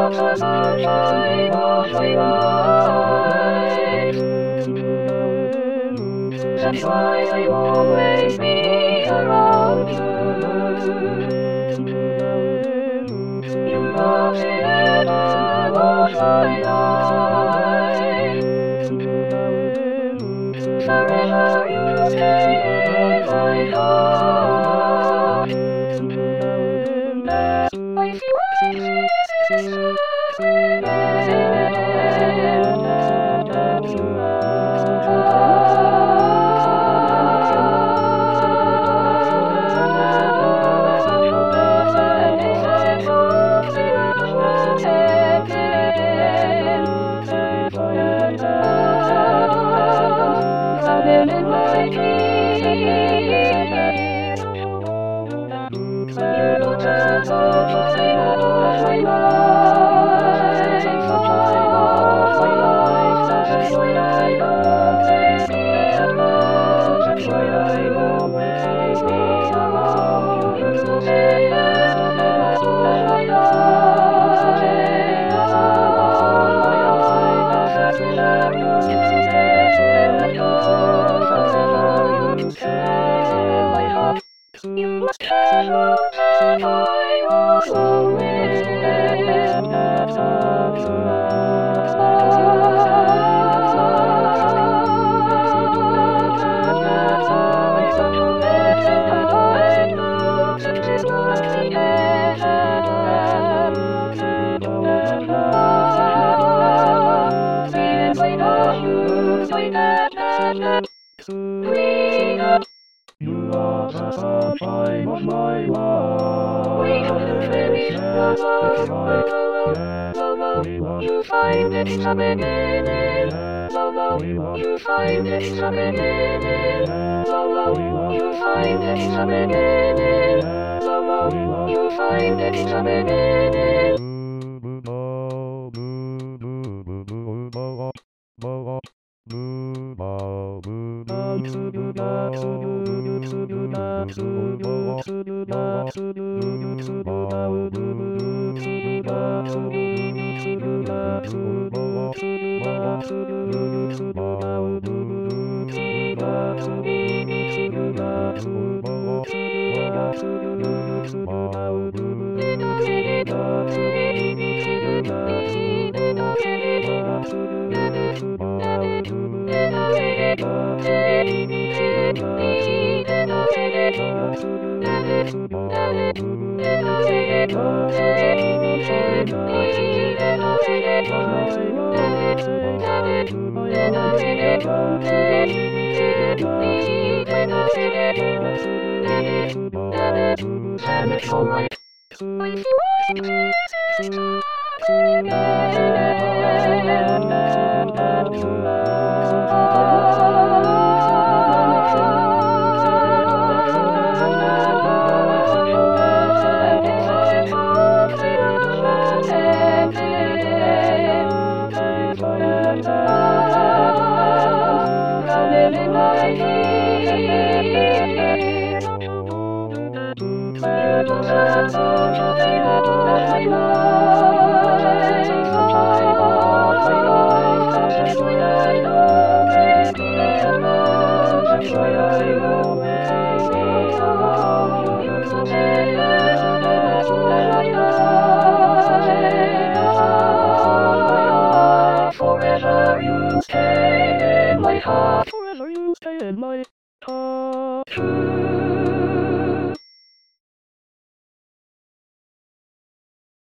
are the sunshine of my life. That's why I'll always be around you. You are the heaven of my life. Forever you stay in my heart. I feel you must have known that I was always You are the sunshine of my life. We have to finish the love. You find it in the beginning. You find it in the beginning. You find it in the beginning. You find it in the beginning. And it's alright. Forever you stay in my heart. Forever you stay in my heart.